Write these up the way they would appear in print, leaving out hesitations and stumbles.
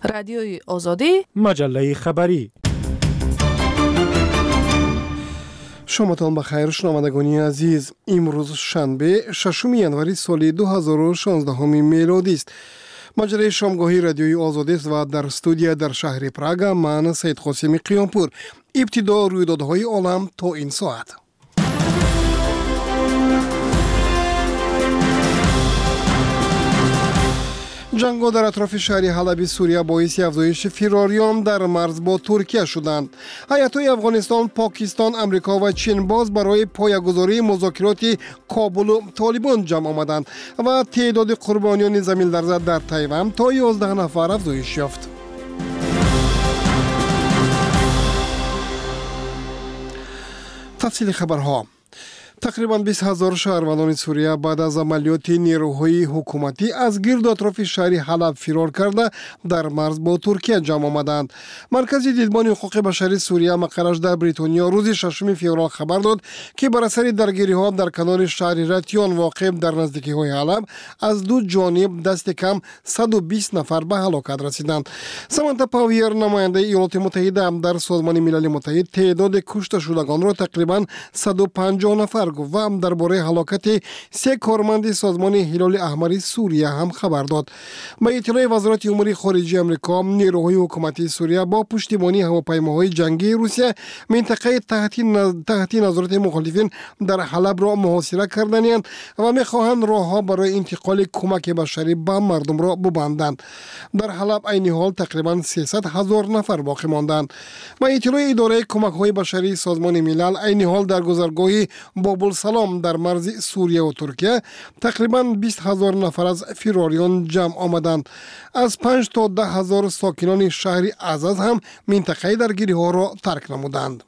رادیوی آزادی، مجله خبری. شماتان بخیر شنوندگان عزیز. امروز شنبه 6 ینوری سال 2016 میلادی است. مجله شامگاهی رادیوی آزادی است و در استودیو در شهر پراگ من سید قاسمی قیامپور. ابتدا رویدادهای عالم تا این ساعت. جنگ‌ها در اطراف شهر حلب سوریه باعث افزایش فراریان در مرز با ترکیه شدند. هیئت‌های افغانستان، پاکستان، آمریکا و چین باز برای پایه‌گذاری مذاکرات کابل و طالبان جمع آمدند و تعداد قربانیان زمین لرزه در تایوان تا 11 نفر افزایش یافت. تفصیل خبرها. تقریباً 20,000 شهروندان سوریه بعد از عملیات نیروهای حکومتی از گرد و اطراف شهر حلب فرار کرده در مرز با ترکیه جمع آمدند. مرکز دیدبان حقوق بشری سوریه مقرش در بریتانیا روز 6 فوریه خبر داد که بر اثر درگیری‌ها در کنار شهر رتیان واقع در نزدیکی‌های حلب از دو جانب دست کم 120 نفر به هلاکت رسیدند. سامانتا پاویر نماینده ایالات متحده در سازمان ملل متحد تعداد کشته شدگان را تقریباً 150 نفر و هم درباره هلاکت 3 کارمند سازمان هلال احمر سوریه هم خبر داد. با اطلاع وزارت امور خارجه آمریکا، نیروهای حکومتی سوریه با پشتیبانی هواپیماهای جنگی روسیه منطقه تحت نظارت مخالفین در حلب را محاصره کردند و می‌خواهند راه‌ها برای انتقال کمک بشری به مردم را ببندند. در حلب عین حال تقریباً 300,000 نفر باقی ماندند. با اطلاع اداره کمک‌های بشری سازمان ملل عین حال در گذرگاه بابل سلام در مرز سوریه و ترکیه تقریباً 20,000 نفر از فراریان جمع آمدند. از 5 تا 10,000 ساکنان شهر عزاز هم منطقه درگیری‌ها را ترک نمودند.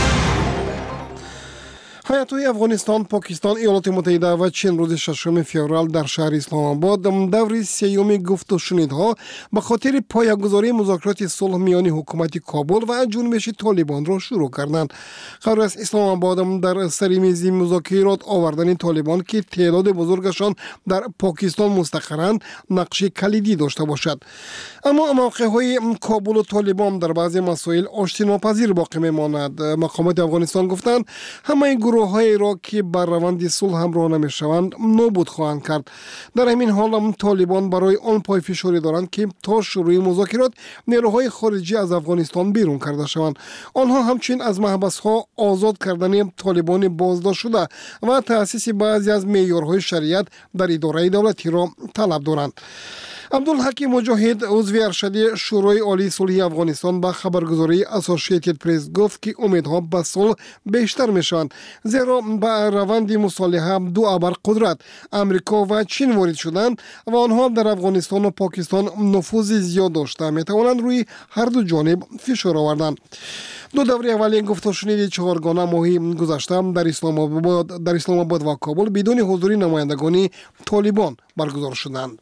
هیئت‌های افغانستان، پاکستان، ایالات متحده و چین روز 6 فوریه در شهر اسلام آباد دور سیوم گفت و شنیدها به خاطر پایه‌گذاری مذاکرات صلح میان حکومت کابل و جنبش طالبان را شروع کردند. قرار است اسلام آباد در سر میز مذاکرات آوردن طالبان که تعداد بزرگشان در پاکستان مستقرند نقش کلیدی داشته باشد. اما موقع‌های کابل و طالبان در بعضی مسائل آشتیناپذیر باقی می‌ماند. مقامات افغانستان گفتند همه گروه‌هایی را که بر روند صلح همراه نمی‌شوند نابود خواهند کرد. در همین حال طالبان برای آن پای فشاری دارند که تا شروع مذاکرات نیروهای خارجی از افغانستان بیرون کرده شوند. آنها همچنین از محبس‌ها آزاد کردن طالبان بازداشت شده و تأسیس بعضی از معیارهای شریعت در اداره دولتی را طلب دارند. عبدالحکیم مجاهد عضو ارشد شورای عالی صلح افغانستان به خبرگزاری اسوسییتد پرس گفت که امیدها به صلح بیشتر میشوند، زیرا به روند مصالحه دو ابرقدرت آمریکا و چین وارد شدند و آنها در افغانستان و پاکستان نفوذ زیاد داشته میتوانند روی هر دو جانب فشار آوردند. دو دوره اولین گفت و شنید 4 ماهی گذشته در اسلام آباد و کابل بدون حضور نمایندگان طالبان برگزار شدند.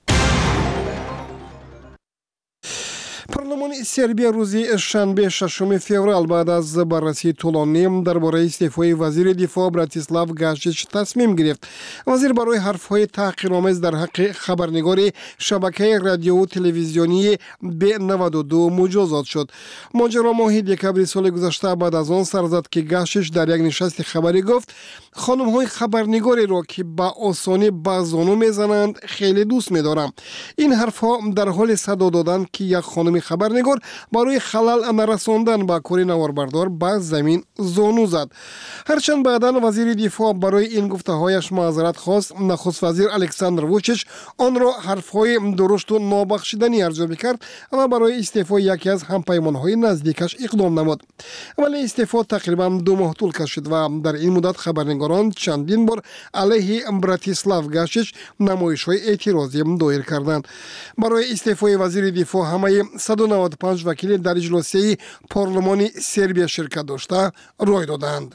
پارلمان سربیا روز شنبه 6 فوریه بعد از بررسی طولانی درباره استعفای وزیر دفاع براتیسلاو گاشچ تصمیم گرفت. وزیر برای حرف‌های تحقیرآمیز در حق خبرنگار شبکه رادیو و تلویزیونی B92 مجازات شد. ماجرا ماه دکمبر سال گذشته بعد از آن سر زد که گاشچ در یک نشست خبری گفت خانم‌های خبرنگاری را که با آسانی به زانو میزنند خیلی دوست می‌دارم. این حرف‌ها در حال صدا دادن که یک خانم خبرنگار برای خلل نرساندن با کار نواربردار به زمین زانو زد. هرچند بعداً وزیر دفاع برای این گفته‌هایش معذرت خواست، نخست وزیر الکساندر ووچیچ آن را حرف‌های درشت و نابخشیدنی ارزیابی کرد و برای استعفای یکی از همپیمان‌های نزدیکش اقدام نمود. ولی استعفا تقریباً 2 ماه طول کشید و در این مدت خبرنگاران چندین بار علیه براتیسلاو گاشچ نمایش‌های اعتراضی دایر کردند. برای استعفای وزیر دفاع همه 195 وکیل در اجلاسی پارلمان سربیا شرکت داشته رای دادند.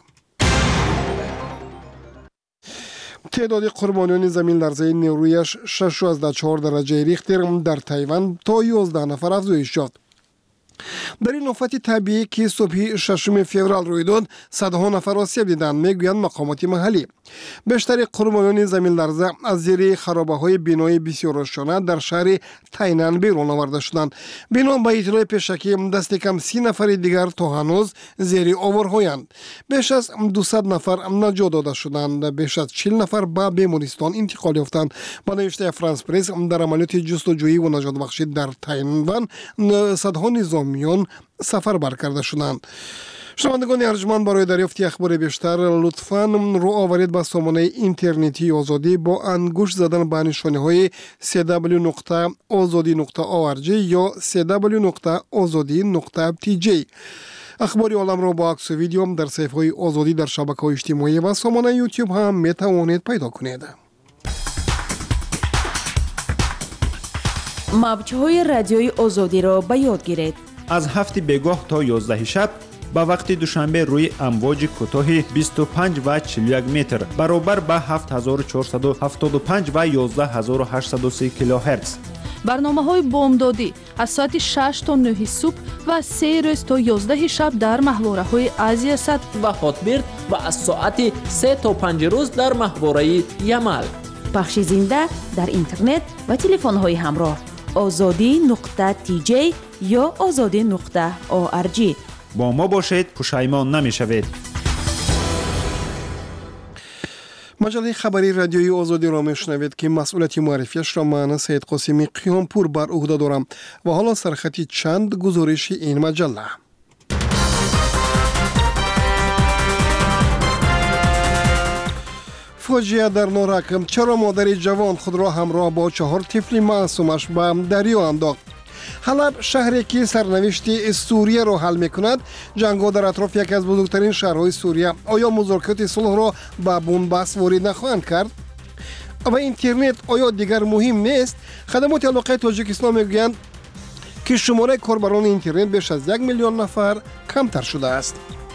تعداد قربانیان زمین لرزه نیرویش 6.4 درجه ریختر در تایوان تا 11 نفر افزایش یافت. در این آفت طبیعی که صبح 6 فوریه روی داد، صدها نفر آسیب دیدند، میگویند مقامات محلی. بیشتر قربانیان زمین لرزه از زیر خرابه‌های بنای بسیار روشنه در شهر تاینان بیرون آورده شدند. بنا به اطلاع پیشکی دست کم 30 نفر دیگر تا هنوز زیر آوارهایند. بیش از 200 نفر نجات داده شدند. بیش از 40 نفر به بیمارستان انتقال یافتند. با نوشته فرانس پرس، در عملیات جستجویی و نجات بخشی در تاینان صدها نظامیان سفر کرده شدند. شنوندگان ارجمند، برای دریافت اخبار بیشتر لطفاً رو آورید به سامانه اینترنتی آزادی با انگشت زدن به نشانه‌های www.azadi.org یا www.azadi.tj. اخبار عالم را با عکس و ویدیو در صفحه‌های آزادی در شبکه‌های اجتماعی و سامانه یوتیوب هم میتوانید پیدا کنید. موج‌های رادیوی آزادی را به یاد گیرید. از 7 بگاه تا 11 شب با وقت دوشنبه روی امواج کوتاه 25 و 41 متر برابر با 7475 و 11830 کیلوهرتز. برنامه‌های بامدادی از ساعت 6 تا 9 صبح و 3 روز تا 11 شب در محوره‌های آسیا سد و هاتبرد و از ساعت 3 تا 5 روز در محوره یمل. پخش زنده در اینترنت و تلفن‌های همراه azadi.tj یا azadi.org. با ما باشید، پشیمان نمی‌شوید. مجله خبری رادیویی آزادی را میشنوید که مسئولیت معرفیش را من سید قاسمی قیامپور بر عهده دارم و حالا سرخطی چند گزارش این مجله. فاجعه در نورک. چرا مادر جوان خود را همراه با 4 طفل معصومش به دریا انداخت؟ حلب شهری که سرنوشت سوریه را حل می‌کند، جنگ‌ها در اطراف یکی از بزرگترین شهرهای سوریه. آیا مذاکرات صلح را به بنبست وارد نخواهند کرد؟ و اینترنت آیا دیگر مهم نیست؟ خدمات علاقه تاجیکستان میگویند که شماره کاربران اینترنت بیش از 1 میلیون نفر کمتر شده است.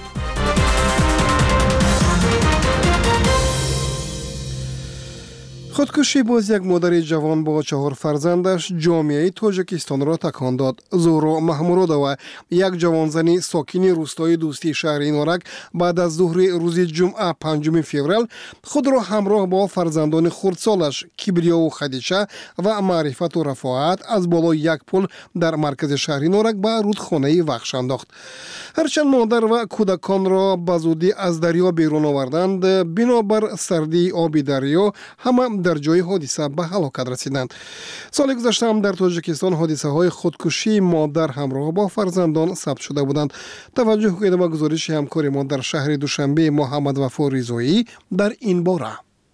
خودکشی باز یک مادر جوان با 4 فرزندش جامعه تاجیکستان را تکان داد. زهرا محمودova یک جوانزنی ساکن روستای دوستی شهر نورک بعد از ظهر روز جمعه 5 فوریه خود را همراه با فرزندان خردسالش کبریا و خدیجه و معرفت و رفاعت از بالای یک پل در مرکز شهر نورک به رودخانه وخش انداخت. هرچند مادر و کودکان را به زودی از دریا بیرون آوردند، بنابر سردی آب دریا همه در جای حادثه به هلاکت رسیدند. سال گذشته هم در تاجیکستان حادثه های خودکشی مادر همراه با فرزندان ثبت شده بودند. توجه کنید به گزارش همکار ما در شهر دوشنبه محمد وفا رضایی در این باره.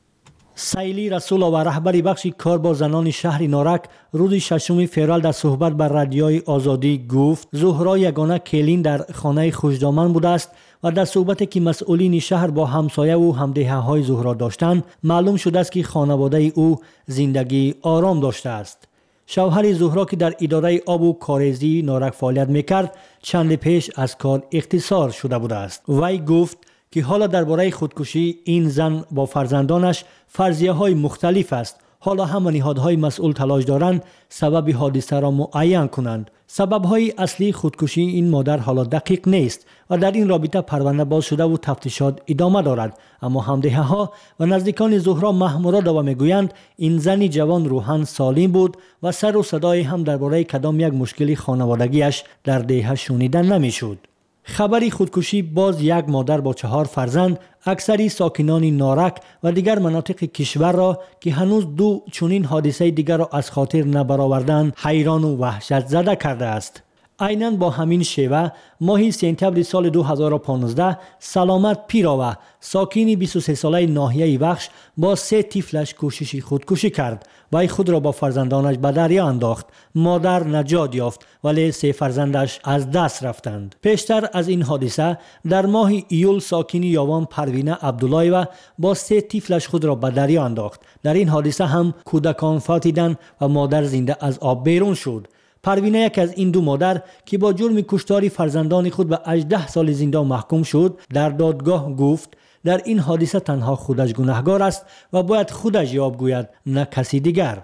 سیلی رسول و رهبری بخش کار با زنان شهر نورک روز 6 فوریه در صحبت بر رادیوی آزادی گفت زهرا یگانه کلین در خانه خوشدامن بوده است و در صحبتی که مسئولین شهر با همسایه و همدهه‌های زهرا داشتند معلوم شده است که خانواده او زندگی آرام داشته است. شوهر زهرا که در اداره آب و کاریزی نورک فعالیت میکرد چند پیش از کار اختصار شده بوده است. وی گفت که حالا درباره خودکشی این زن با فرزندانش فرضیه‌های مختلف است. حالا همه نهادهای مسئول تلاش دارند سبب حادثه را معین کنند. سبب‌های اصلی خودکشی این مادر حالا دقیق نیست و در این رابطه پرونده باز شده و تفتیشات ادامه دارد. اما همدهه‌ها و نزدیکان زهرا محمودova میگویند این زنی جوان روحاً سالم بود و سر و صدای هم درباره کدام یک مشکل خانوادگیش در دهه شنیده نمیشد. خبری خودکشی باز یک مادر با 4 فرزند اکثری ساکنان نورک و دیگر مناطق کشور را که هنوز 2 چنین حادثه دیگر را از خاطر نبرآوردند حیران و وحشت زده کرده است. عیناً با همین شیوه ماه سپتامبر سال 2015 سلامت پیراوه ساکنی 23 ساله ناحیه وخش با 3 طفلش کوشش خودکشی کرد و خود را با فرزندانش به دریا انداخت. مادر نجات یافت ولی 3 فرزندش از دست رفتند. پیشتر از این حادثه در ماه ایول ساکنی یاوان پروینه عبدالله‌ای با 3 طفلش خود را به دریا انداخت. در این حادثه هم کودکان فوت دیدند و مادر زنده از آب بیرون شد. پروینه یک از این 2 مادر که با جرم کشتار فرزندان خود به 18 سال زندان محکوم شد در دادگاه گفت در این حادثه تنها خودش گناهکار است و باید خودش جواب گوید نه کسی دیگر.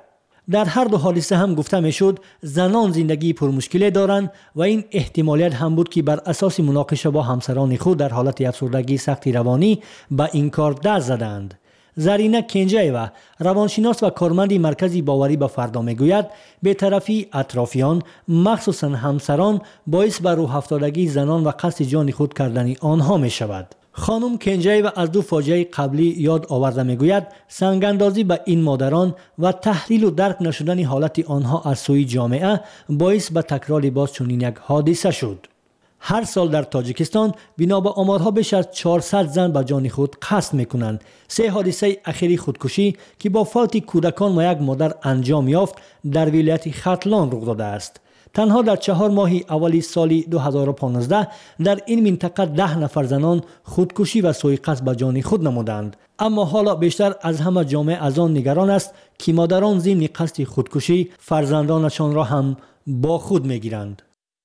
در هر دو حادثه هم گفته میشد زنان زندگی پرمشکلی دارند و این احتمالیت هم بود که بر اساس مناقشه با همسران خود در حالت افسردگی سختی روانی به این کار دست زدند. زرینه کنجایوا روانشناس و کارمند مرکز باوری به فردا میگوید بی‌طرفی اطرافیان مخصوصا همسران باعث بر روح افتادگی زنان و قصد جان خود کردن آنها می شود. خانم کنجایوا از دو فاجعه قبلی یاد آورده میگوید سنگاندازی به این مادران و تحلیل و درک نشدن حالت آنها از سوی جامعه باعث به تکرار باز چنین یک حادثه شد. هر سال در تاجیکستان بنا به آمارها بیش از 400 زن به جان خود قصد میکنند. 3 حادثه اخیری خودکشی که با فوت کودکان و یک مادر انجام یافت در ولایت ختلان رخ داده است. تنها در 4 ماه اولی سال 2015 در این منطقه 10 نفر زنان خودکشی و سوء قصد به جان خود نمودند. اما حالا بیشتر از همه جامعه از آن نگران است که مادران ضمن قصد خودکشی فرزندانشان را هم با خود میگیرند.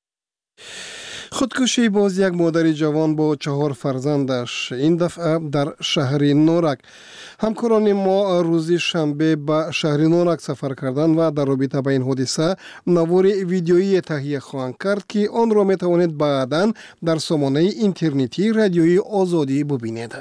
خودکشی باز یک مادر جوان با 4 فرزندش، این دفعه در شهر نورک. همکاران ما روزی شنبه به شهر نورک سفر کردند و در رابطه با این حادثه نوار ویدیویی تهیه خواهند کرد که آن را میتوانید بعداً در سامانه اینترنتی رادیوی آزادی ببینید.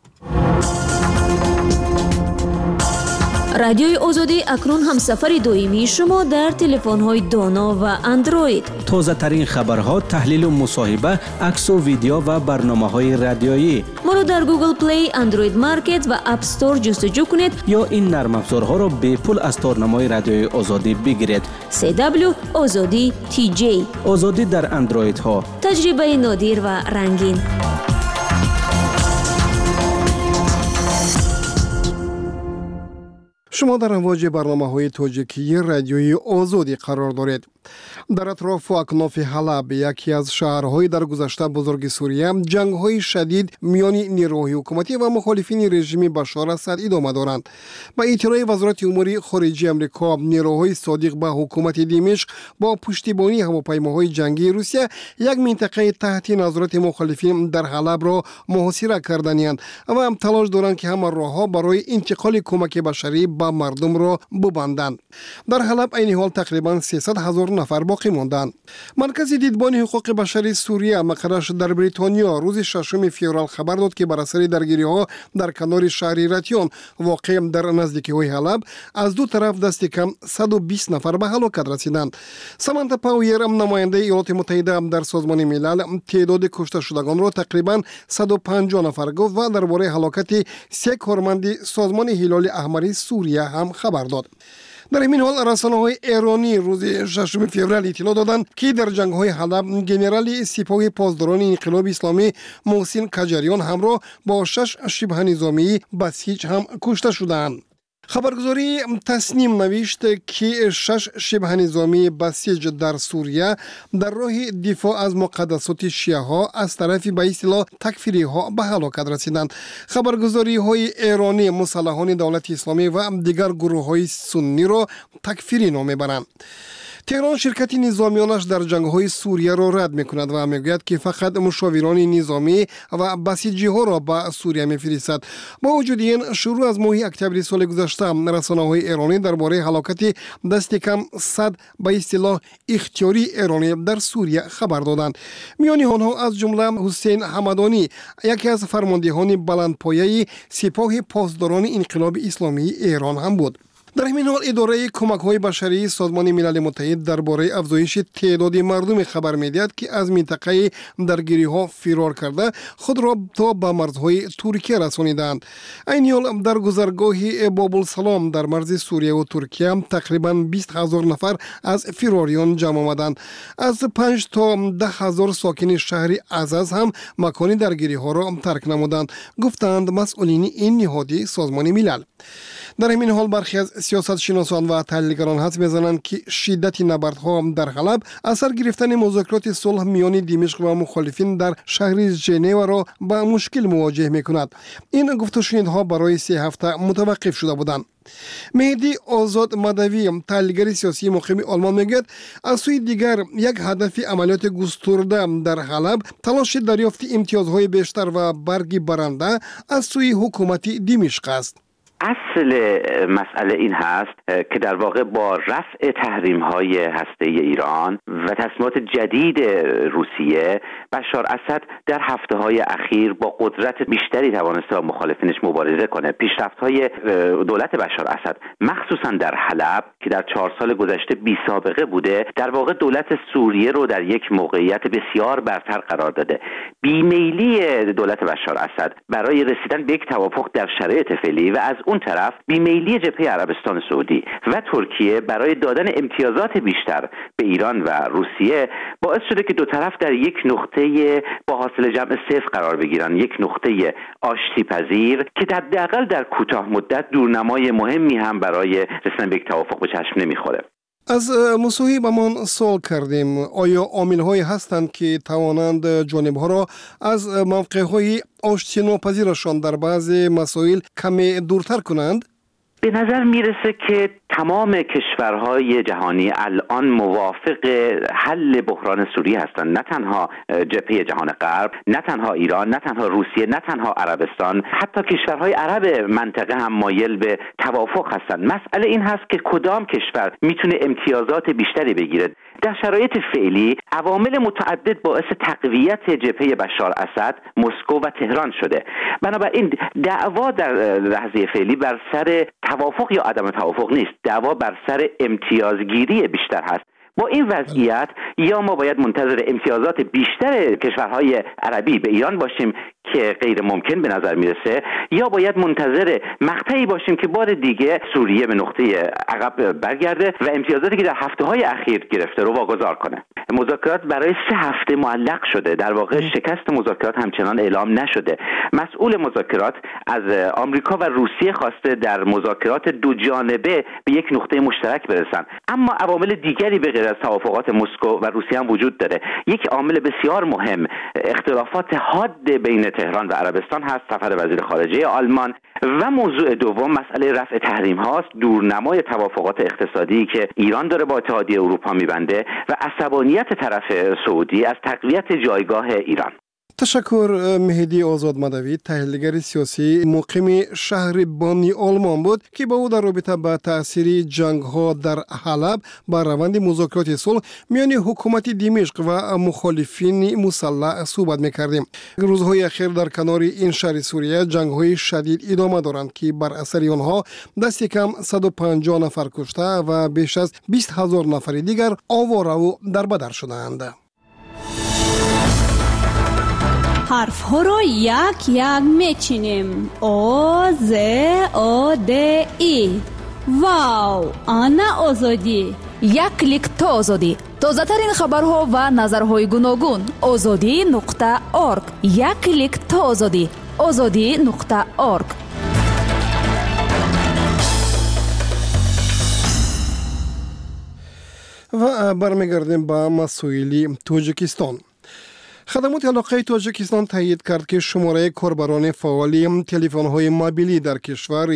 رادیوی آزادی اکنون هم سفر دویمی شما در تلفن‌های دانا و اندروید. تازه ترین خبرها، تحلیل و مصاحبه، عکس و ویدیو و برنامه‌های رادیویی. ما رو در گوگل پلی، اندروید مارکت و اپ استور جستجو کنید یا این نرم افزارها را به پول از تارنمای رادیوی آزادی بگیرید. CW آزادی TJ. آزادی در اندروید ها. تجربه نادر و رنگین. شما در امواج برنامه‌های تاجیکی رادیوی آزادی قرار دارید. در اطراف و اکناف حلب، یکی از شهرهای در گذشته بزرگ سوریه، جنگ‌های شدید میان نیروهای حکومتی و مخالفین رژیم بشار اسد ادامه دارند. با اطلاع وزارت امور خارجه آمریکا، نیروهای صادق به حکومت دمشق با پشتیبانی هواپیماهای جنگی روسیه یک منطقه تحت نظارت مخالفین در حلب را محاصره کردند و هم تلاش دارند که همه راه‌ها برای انتقال کمک بشری به مردم را ببندند. در حلب این حال تقریبا 300,000 نفر باقی ماندند. مرکز دیدبان حقوق بشری سوریه مقرش در بریتانیا روز 6 فوریه خبر داد که بر اثر درگیری‌ها در کنار شهر راتیون واقع در نزدیکی‌های حلب از دو طرف دست کم 120 نفر به هلاکت رسیدند. سامانتا پاویر، نماینده ایالات متحده در سازمان ملل، تعداد کشته شدگان را تقریبا 150 نفر گفت و درباره هلاکت 3 کارمند سازمان هلال احمر سوریه هم خبر داد. در این حال رسانه‌های ایرانی روز 6 فوریه اطلاع دادند که در جنگ‌های حلب گنرال سپاه پاسداران انقلاب اسلامی محسن کجریان همراه با 6 شبه نظامی بسیج هم کشته شدند. خبرگزاری تصنیم نوشت که 6 شبه نظامی بسیج در سوریه در راه دفاع از مقدسات شیعه ها از طرف به اصطلاح تکفیری ها به هلاکت رسیدند. خبرگزاری های ایرانی مسلحان دولت اسلامی و دیگر گروه های سنی را تکفیری نام میبرند. تهران شرکت نظامیانش در جنگ‌های سوریه را رد می‌کند و می‌گوید که فقط مشاوران نظامی و بسیجی‌ها را به سوریه می‌فرستد. با وجود این، شروع از ماه اکتبر سال گذشته رسانه‌های ایرانی درباره هلاکت دست کم 100 به اصطلاح اختیاری ایرانی در سوریه خبر دادند. میان آنها از جمله حسین حمدانی، یکی از فرماندهان بلندپایه سپاه پاسداران انقلاب اسلامی ایران هم بود. در همین حال اداره کمک‌های بشری سازمان ملل متحد درباره افزایش تعداد مردم خبر می‌دهد که از منطقه درگیری‌ها فرار کرده خود را تا به مرزهای ترکیه رسانیدند. این حال در گذرگاه باب‌السلام در مرز سوریه و ترکیه تقریباً 20,000 نفر از فراریان جمع آمدند. از 5 تا 10,000 ساکن شهر عزاز هم مکان درگیری‌ها را ترک نمودند، گفتند مسئولین این نهاد سازمان ملل. در همین حال برخی از سیاستشناسان و تحلیلگران حدس می‌زنند که شدت نبردها در حلب اثر گرفتن مذاکرات صلح میان دمشق و مخالفین در شهر ژنو را با مشکل مواجه می‌کند. این گفت و شنیدها برای 3 هفته متوقف شده بودند. مهدی آزاد مدوی، تحلیلگر سیاسی مقیم آلمان، میگوید از سوی دیگر یک هدف عملیات گسترده در حلب تلاش دریافت امتیازهای بیشتر و برگی برنده از سوی حکومت دمشق است. اصل مسئله این هست که در واقع با رفع تحریم‌های هسته‌ای ایران و تصمیمات جدید روسیه، بشار اسد در هفته‌های اخیر با قدرت بیشتری توانسته با مخالفینش مبارزه کنه. پیشرفت‌های دولت بشار اسد مخصوصا در حلب که در 4 سال گذشته بی سابقه بوده، در واقع دولت سوریه رو در یک موقعیت بسیار برتر قرار داده. بیمیلی دولت بشار اسد برای رسیدن به یک توافق در شرایط فعلی و از اون طرف بیمیلی جبهه عربستان سعودی و ترکیه برای دادن امتیازات بیشتر به ایران و روسیه باعث شده که دو طرف در یک نقطه با حاصل جمع 0 قرار بگیرن، یک نقطه آشتی پذیر که حداقل در کوتاه مدت دورنمای مهمی هم برای رسیدن به یک توافق به چشم نمیخوره. از مصاحبه‌مان سوال کردیم آیا عامل‌هایی هستند که توانند جانب‌ها را از موقع‌های آشتی ناپذیرشان در بعضی مسائل کمی دورتر کنند؟ به نظر میرسه که تمام کشورهای جهانی الان موافق حل بحران سوریه هستند، نه تنها جبهه جهان غرب، نه تنها ایران، نه تنها روسیه، نه تنها عربستان، حتی کشورهای عرب منطقه هم مایل به توافق هستند. مسئله این هست که کدام کشور میتونه امتیازات بیشتری بگیره. در شرایط فعلی عوامل متعدد باعث تقویت جبهه بشار اسد مسکو و تهران شده. بنابراین دعوا در لحظه فعلی بر سر توافق یا عدم توافق نیست، دعوا بر سر امتیازگیری بیشتر هست. با این وضعیت یا ما باید منتظر امتیازات بیشتر کشورهای عربی به ایران باشیم که غیر ممکن به نظر میرسه، یا باید منتظر مقطعی باشیم که بار دیگه سوریه به نقطه عقب برگرده و امتیازاتی که در هفته‌های اخیر گرفته رو واگذار کنه. مذاکرات برای 3 هفته معلق شده، در واقع شکست مذاکرات همچنان اعلام نشده. مسئول مذاکرات از آمریکا و روسیه خواسته در مذاکرات دو جانبه به یک نقطه مشترک برسن، اما عوامل دیگری به غیر از توافقات مسکو و روسیه هم وجود داره. یک عامل بسیار مهم اختلافات حاد بین تهران و عربستان هست، سفر وزیر خارجه آلمان، و موضوع دوم مسئله رفع تحریم هاست، دورنمای توافقات اقتصادی که ایران داره با اتحادیه اروپا میبنده و عصبانیت طرف سعودی از تقویت جایگاه ایران. تشکر. مهدی آزاد مدوی، تحلیلگر سیاسی مقیم شهر بانی آلمان بود که با او در رابطه با تأثیر جنگ‌ها در حلب بر روند مذاکرات صلح میان حکومت دمشق و مخالفین مسلح صحبت می‌کردیم. روزهای اخیر در کنار این شهر سوریه جنگ‌های شدید ادامه دارند که بر اثر آنها دست کم 150 نفر کشته و بیش از 20,000 نفر دیگر آواره و دربدر شدند. حرف ها رو یک یک میچینیم. او ز او د ای. واو، آنا آزادی. یک کلیک تا آزادی. تازه ترین خبرها و نظرهای گوناگون. azadi.org. یک کلیک تا آزادی. azadi.org. و برمیگردیم به مسائل تاجیکستان. خدمات علاقه تاجیکستان تایید کرد که شماره کاربران فعال تلفن‌های موبیلی در کشور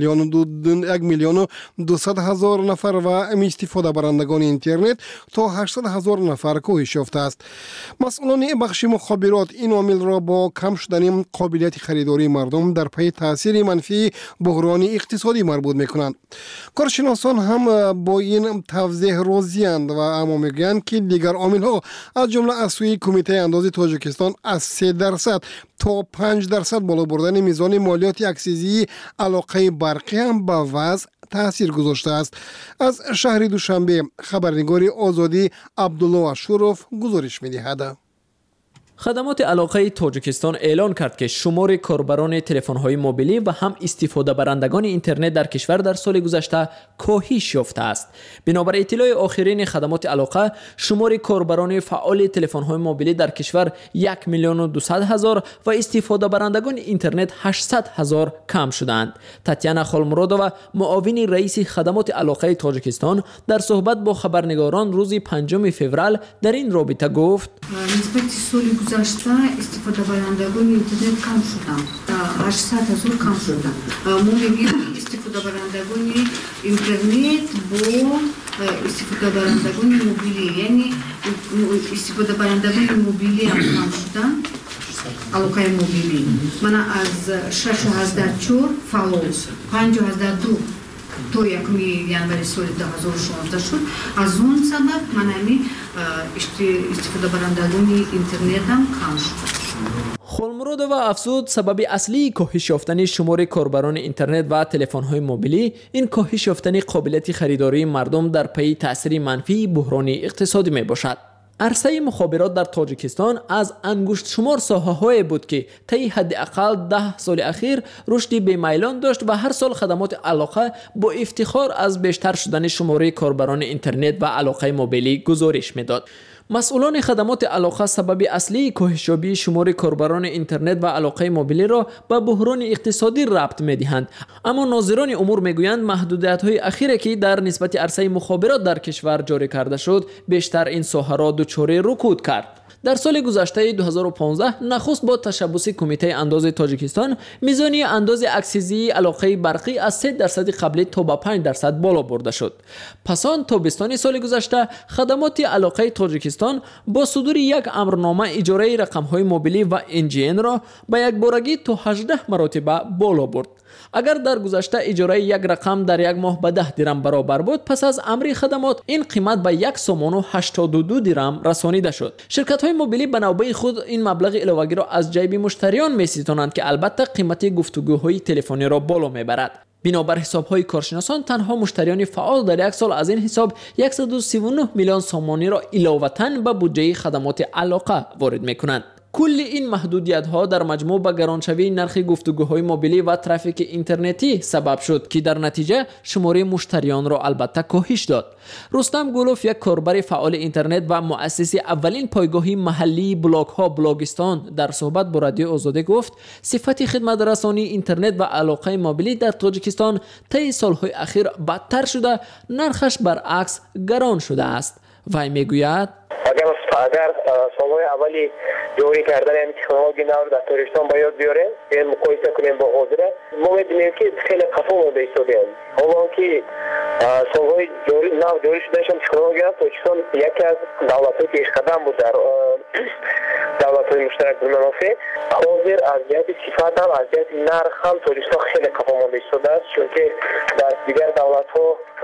1,200,000 نفر و استفاده برندگان اینترنت تا 800,000 نفر کاهش یافته است. مسئولان بخش مخابرات این عامل را با کم شدن قابلیت خریداری مردم در پی تاثیر منفی بحران اقتصادی مربوط می‌کنند. کارشناسان هم با این توضیح راضی‌اند و اما میگویند که دیگر عامل‌ها از جمله از سوی کمیته اندازه تاجیکستان از 3% تا 5% بالا بردن میزان مالیات اکسیزی علاقه برقی هم به وضع تأثیر گذاشته است. از شهر دوشنبه خبرنگار آزادی عبدالله اشرف گزارش می‌دهد. خدمات علاقه تاجیکستان اعلان کرد که شمار کاربران تلفن‌های موبیلی و هم استفاده برندگان اینترنت در کشور در سال گذشته کاهش یافته است. بنابر اطلاع آخرین خدمات علاقه، شمار کاربران فعال تلفن‌های موبیلی در کشور 1,200,000 و استفاده برندگان اینترنت 800,000 کم شدند. تاتیانا خالمرادووا، معاون رئیس خدمات علاقه تاجیکستان، در صحبت با خبرنگاران روز 5 فوریه در این رابطه گفت: گذشته استفاده برندگان اینترنت کم شدن، 800,000 کم شدن. ما میگیم استفاده برندگان اینترنت با استفاده برندگان موبیلی، یعنی استفاده برندگان موبیلی هم کم شدن алоқаи мобилӣ мана аз 6.4 фаъол 5.2 то 1 январи соли 2016 шуд. Аз он сабаб манами истифодабарандагони интернетам кам шуд. холмуродова афзуд, сабаби аслии коҳиш ёфтани шумори корбарони интернет ва телефонҳои мобилӣ ин коҳиш ёфтани қобилияти харидории мардум дар пайи таъсири манфии буҳрони иқтисодӣ мебошад. арсаи мухобирот дар Тоҷикистон аз ангуштшумор соҳаҳое буд ки таи ҳадди ақал 10 соли ахир рушди бемайлон дошт ва ҳар сол хадамоти алоқа бо ифтихор аз бештар шудани шумории корбарони интернет ва алоқаи мобилӣ гузориш медод. масъулони хадамоти алоқа сабаби аслии коҳишёбии шумори корбарони интернет ва алоқаи мобилиро ба буҳрони иқтисодӣ рабт медиҳанд, аммо нозирони умур мегӯянд маҳдудиятҳои ахире ки дар нисбати арсаи мухобирот дар кишвар ҷорӣ карда шуд бештар ин соҳаро дучори рукуд кард. дар соли гузаштаи 2015 нахуст бо ташаббуси кумитаи андози Тоҷикистон мизони андози аксизии алоқаи барқӣ аз 3% қаблӣ то ба 5% боло бурда шуд. пасон тобистони соли гузашта хадамоти алоқаи Тоҷикистон бо судури як амрнома иҷораи рақамҳои мобилӣ ва NGN-ро ба якборагӣ то 18 маротиба боло бурд. агар дар гузашта иҷораи як рақам дар як моҳ ба 10 дирам баробар буд, пас аз амри хадамот ин қимат ба 1 сомону 82 дирам расонида шуд. ширкатҳои мобилӣ ба навбаи худ ин маблағи иловагиро аз ҷайби муштариён меситонанд ки албатта қимати гуфтугӯҳои телефониро боло мебарад. бинобар ҳисобҳои коршиносон танҳо муштариёни фаъол дар як сол аз ин ҳисоб 139 миллион сомониро иловатан ба буҷаи хадамоти алоқа ворид мекунанд. кулли ин маҳдудиятҳо дар маҷмӯъ ба гароншавии нархи гуфтугӯҳои мобилӣ ва трафики интернетӣ сабаб шуд ки дар натиҷа шумори муштариёнро албатта коҳиш дод. рустам гулов, як корбари фаъоли интернет ва муассиси аввалин пойгоҳи маҳаллии блогҳо Блогистон, дар суҳбат бо Радиои Озодӣ гуфт, сифати хидматрасонии интернет ва алоқаи мобилӣ дар Тоҷикистон таи солҳои ахир бадтар шуда, нархаш баръакс гарон шудааст. вай мегӯяд: агар солҳои аввали ҷорӣ кардани технологияи навро дар Тоҷикистон ба ёд биёрем, муқоиса кунем бо ҳозира, мо мебинем ки хеле қафо монда истодем. ҳолонки солҳои нав ҷорӣ шуданашон технология Тоҷикистон яке аз давлатҳои пешқадам буд дар давлатҳои муштарак бинамафе. ҳозир аз ҷиҳати сифат ҳам аз ҷиҳати нарх ҳам Тоҷикистон хеле қафо монда истодааст, чунки дар дигар давлатҳо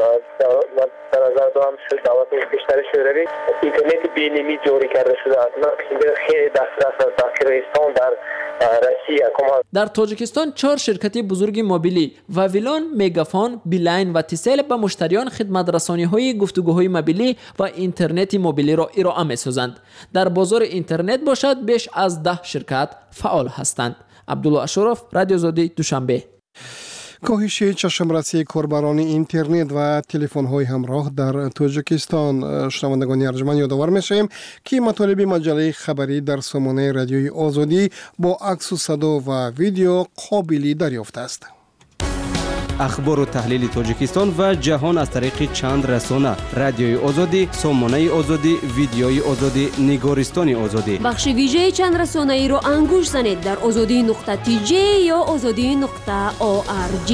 дар назар дорам давлатҳои пештари шӯравӣ интернети бенимӣ ҷорӣ карда шудааст. хеле дастрас аст дар Қирғизистон, дар Россия. дар Тоҷикистон 4 ширкати бузурги мобилӣ Вавилон, Мегафон, Билайн ва Тисел ба муштариён хидматрасониҳои гуфтугӯҳои мобилӣ ва интернети мобилиро ироа месозанд. дар бозори интернет бошад беш аз 10 ширкат фаъол ҳастанд. Абдулло Ашуров, Радиои Озодӣ, Душанбе. коҳиши чашмрасии корбарони интернет ва телефонҳои ҳамроҳ дар Тоҷикистон. шунавандагони арҷуманд, ёдовар мешавем ки матолиби маҷаллаи хабарӣ дар сомонаи Радиои Озодӣ бо аксу садо ва видео қобили дарёфт аст. ахбору таҳлили Тоҷикистон ва ҷаҳон аз тариқи чанд расона: Радиои Озодӣ, Сомонаи Озодӣ, Видеои Озодӣ, Нигористони Озодӣ. бахши вижаи чанд расонаиро ангуш занед дар озодӣ.tj ё озодӣ.org.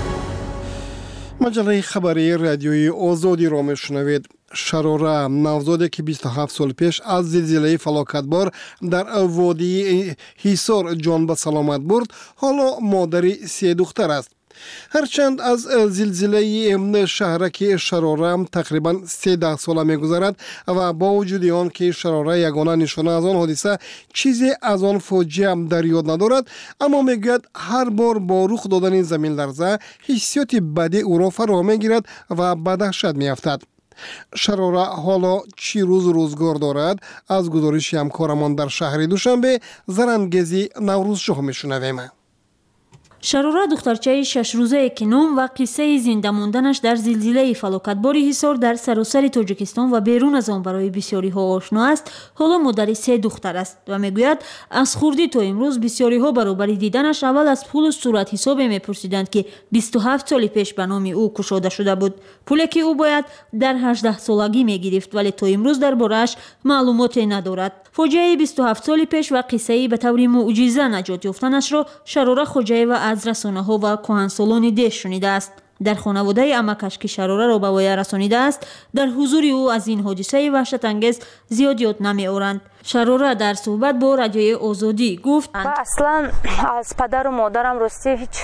маҷаллаи хабарии Радиои Озодиро мешунавед. Шарора, навзоде ки 27 сол пеш аз зилзилаи фалокатбор дар водии Ҳисор ҷон ба саломат бурд, ҳоло модари 3 духтар аст. ҳарчанд аз зилзилаи шаҳраки Шарора тақрибан 13 сола мегузарад ва бо вуҷуди он ки Шарора ягона нишона аз он ҳодиса чизе аз он фоҷиа дар ёд надорад, аммо мегӯяд ҳар бор бо рух додани заминларза ҳиссиёти баъди ӯро фаро мегирад ва ба даҳшат меафтад. Шарора ҳоло чӣ рӯз рӯзгор дорад? аз гузориши ҳамкорамон дар шаҳри Душанбе, Зарангези Наврӯзшоҳ мешунавем. Шарора духтарчаи 6 рӯзае ки ном ва қиссаи зинда монданаш дар зилзилаи фалокатбори Ҳисор дар саросари Тоҷикистон ва берун аз он барои бисёриҳо ошно аст, ҳоло модари 3 духтар аст ва мегӯяд аз хурдӣ то имрӯз бисёриҳо баробари диданаш аввал аз пулу суратҳисобе мепурсиданд ки 27 соли пеш ба номи ӯ кушода шуда буд. пуле ки ӯ бояд дар 18 солагӣ мегирифт, вале то имрӯз дар борааш маълумоте надорад. фоҷиаи 27 соли пеш ва қиссаи ба таври муъҷиза наҷот ёфтанашро Шарора Хоҷаева аз расонаҳо ва кӯҳансолони деҳ шунидааст. در خانواده عمکش که شراره را به وی رسانیده است در حضور او از این حادثه وحشت انگیز زیاد یاد نمی‌آورند. شراره در صحبت با رادیوی آزادی گفت اصلا از پدر و مادرم راستی هیچ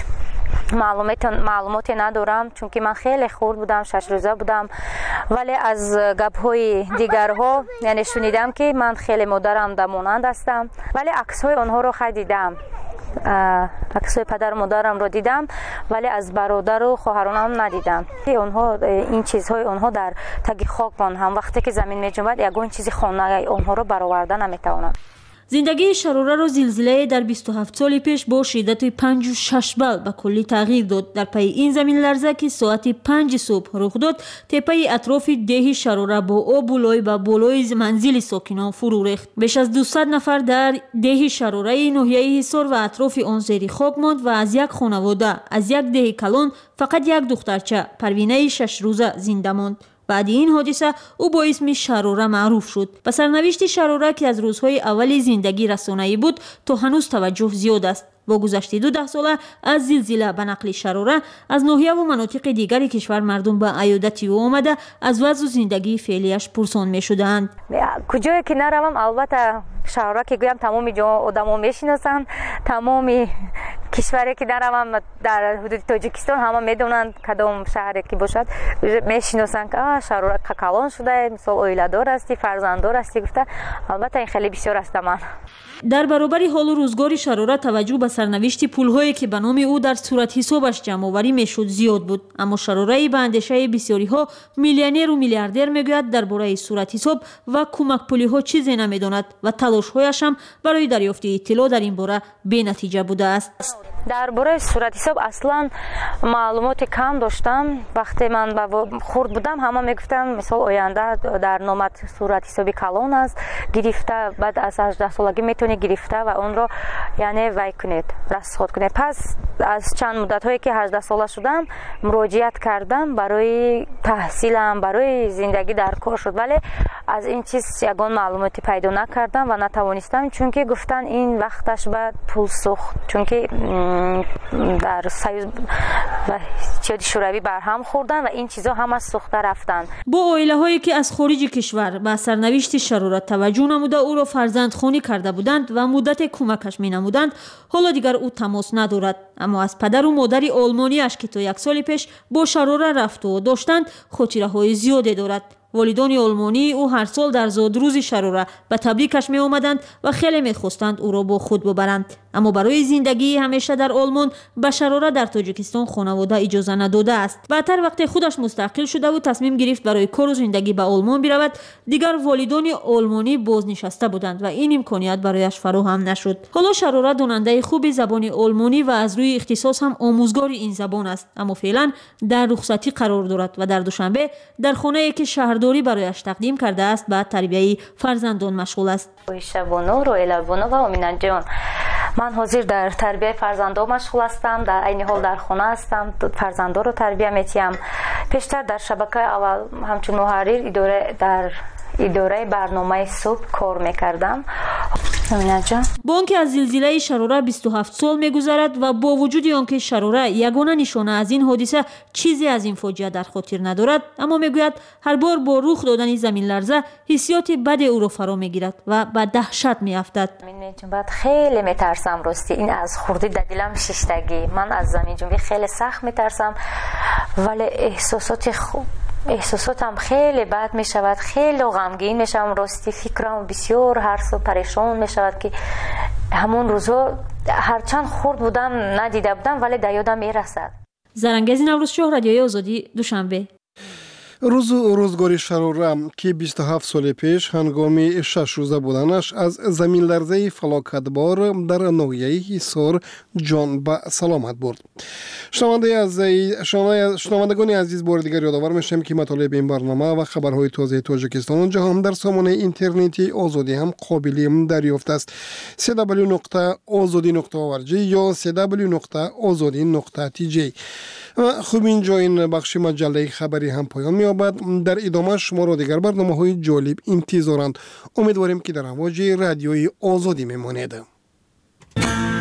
معلوماتی ندارم، چون که من خیلی خرد بودم، 6 روزه بودم، ولی از گپ‌های دیگرها یعنی شنیدم که من خیلی مادرم دمانند هستم، ولی عکس‌های آنها رو دیدم، عکس‌های پدر و مادرم رو دیدم، ولی از برادر و خواهرانم ندیدم. آنها این چیزهای آنها در تگ خاک هم وقتی که زمین می‌جنبد یگان چیزی خانه آنها رو برآورده نمی‌توانم. زندگی شراره را زلزله در 27 سال پیش با شدت 5.6 بال به کلی تغییر داد. در پی این زمین لرزه که ساعت 5 صبح رخ داد، تپه اطراف ده شراره با آب و لای به بالای منزل ساکنان فرو ریخت. بیش از 200 نفر در ده شراره ناحیه حصار و اطراف آن زیر خاک ماند و از یک خانواده از یک ده کلان فقط یک دخترچه پروینه 6 روزه زنده ماند. بعد این حادثه او با اسم شراره معروف شد. به سرنوشت شراره که از روزهای اولی زندگی رسانه‌ای بود تا هنوز توجه زیاد است. با گذشت 12 ساله از زلزله به نقل شراره از ناحیه و مناطق دیگری کشور مردم به عیادت او آمده از وضع زندگی فعلیش پرسان می شدند. کجایی که نروم البته شراره که گویم تمام جا آدم‌ها میشناسند، تمام کشوری که نروم در حدود تاجیکستان همه میدونند کدام شهری که باشد میشناسند که شراره کلان شده، مثلا اویله‌دار هستی، فرزنددار هستی گفته. البته این خیلی بسیار است من. در برابر حال و روزگار شراره توجه به سرنوشت پول‌هایی که به نام او در صورت حسابش جمع‌آوری میشد زیاد بود، اما شراره به اندیشه بسیاری‌ها میلیونر و میلیاردر میگوید درباره صورت حساب و کمک پولی‌ها چیزی نمیداند و تلاش‌هایش هم برای دریافت اطلاع در این باره بی‌نتیجه بوده است. درباره صورت حساب اصلا معلومات کم داشتم. وقتی من خرد بودم همه میگفتن مثلا آینده در نامت صورت حسابی کلان است، گرفته بعد از 18 سالگی میتونی گرفته و اون رو یعنی وای کنید، رصد کنید. پس از چند مدت هایی که 18 ساله شدم مراجعت کردم برای تحصیلم، برای زندگی در کار شد، ولی از این چیز یگان معلوماتی پیدا نکردم و نتوانستم، چون که گفتن این وقتش بعد پول سوخت، چون که در سیاست و اتحاد شوروی برهم خوردن و این چیزا هم از سوخته رفتن. با عائله هایی که از خارج کشور به سرنوشت شراره توجه نموده او را فرزندخوانی کرده بودند و مدت کمکش می نمودند، حالا دیگر او تماس ندارد. اما از پدر و مادر آلمانیش که تا 1 سال پیش با شراره رفت و داشتند خاطره های زیادی دارد. والدان آلمانی او هر سال در زادروز شراره به تبریکش می آمدند و خیلی می خواستند او را با خود ببرند، اما برای زندگی همیشه در آلمان به شراره در تاجیکستان خانواده اجازه نداده است. بعدتر وقتی خودش مستقل شده و تصمیم گرفت برای کار و زندگی به آلمان برود، دیگر والدان آلمانی بازنشسته بودند و این امکانیت برایش فراهم نشد. حالا شراره داننده خوب زبان آلمانی و از روی اختصاص هم آموزگار این زبان است، اما فعلا در رخصتی قرار دارد و در دوشنبه در خانه‌ای که شهرداری برایش تقدیم کرده است به تربیت فرزندان مشغول است. من حاضر در تربیت فرزندان مشغول هستم، در عین حال در خانه هستم، فرزندان رو تربیت میتیم. پیشتر در شبکه اول همچون محرر در اداره برنامه صبح کار میکردم. با آنکه از زلزله شراره 27 سال میگذرد و با وجود آنکه شراره یگانه نشانه از این حادثه چیزی از این فاجعه در خاطر ندارد، اما میگوید هر بار با رخ دادن زمین لرزه حسیات بد او را فرا میگیرد و به دهشت میافتد. بعد خیلی میترسم، راستی این از خوردی در دلم شیشتگی. من از زمین جنبی خیلی سخت میترسم، ولی احساساتم خیلی بد می شود، خیلی غمگین می شدم. راستی فکرم بسیار هر سو پریشان می شود که همون روزا هرچند خورد بودم ندیده بودم ولی در یادم می رسد. زرنگز نوروز شاه، رادیوی آزادی، دوشنبه. روزگار شراره که 27 سال پیش هنگام 6 روزه بودنش از زمین لرزه فلاکتبار در ناحیه حصار جان به سلامت برد. شنوندگان عزیز، بار دیگر یادآور میشیم که مطالب این برنامه و خبرهای تازه تاجیکستان و جهان در سامانه اینترنتی آزادی هم قابل دریافت است. www.azadi.org یا www.azadi.tj. خوب اینجا این بخش مجله خبری هم پایان می‌یابد. در ادامه شما را دیگر برنامه‌های جالب انتظارند. امیدواریم که در امواج رادیوی آزادی میمانید.